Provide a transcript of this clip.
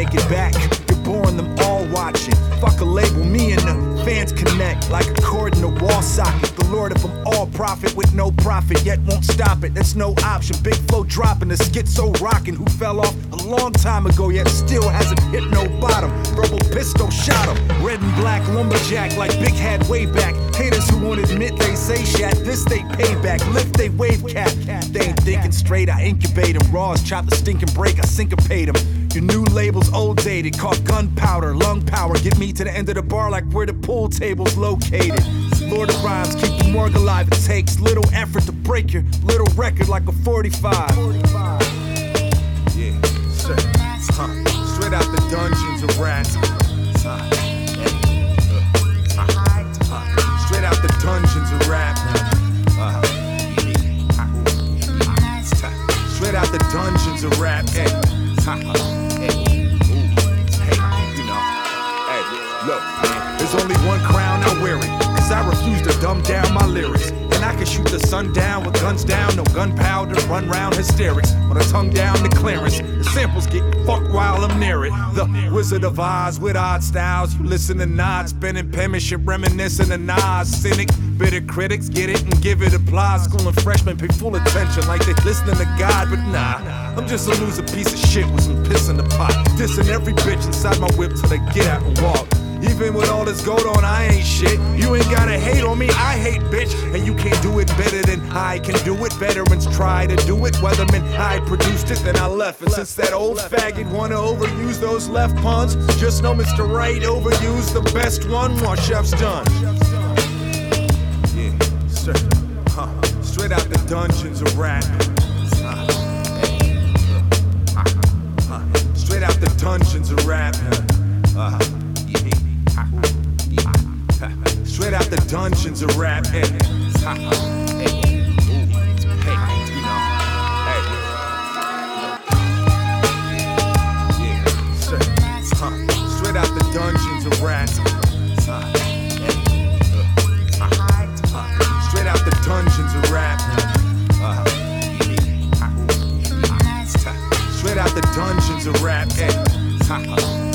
take it back. You're boring, them all watching. Fuck a label, me and the fans connect like a cord in a wall socket. The Lord of them all profit with no profit, yet won't stop it. That's no option. Big flow dropping, the schizo rocking. Who fell off a long time ago, yet still hasn't hit no bottom. Verbal pistol shot him. Red and black lumberjack like Big Hat way back. Haters who won't admit they say shat. This they payback. Lift they wave cap. They ain't thinking straight. I incubate them. Raws chop the stinking break. I syncopate them. Your new label's old dated. Caught gunpowder, lung power. Get me to the end of the bar like where the pool table's located. Lord of Rhymes, keep the morgue alive. It takes little effort to break your little record like a 45. Yeah, sir. Straight out the dungeons of rats. Straight out the dungeons of rap. Straight out the dungeons of rap. Look, there's only one crown I wear it, cause I refuse to dumb down my lyrics. And I can shoot the sun down with guns down, no gunpowder, run round hysterics. With a tongue down the clearance, the samples get fucked while I'm near it. The Wizard of Oz with odd styles, you listen to nods, spinning penmanship, reminiscing of Nas. Cynic, bitter critics get it and give it applause. School and freshmen pay full attention like they listening to God, but nah. I'm just a loser piece of shit with some piss in the pot. Dissing every bitch inside my whip till they get out and walk. Even with all this gold on, I ain't shit. You ain't gotta hate on me, I hate bitch. And you can't do it better than I can do it. Veterans try to do it, Weatherman, I produced it, then I left. And since that old faggot wanna overuse those left puns, just know Mr. Right overused the best one while Chef's done. Yeah, sir. Straight out the dungeons of rap. Straight out the dungeons of rap. Straight out the dungeons of rap. Straight out the dungeons of rap. Straight out the dungeons of rap. Straight out the dungeons of rap.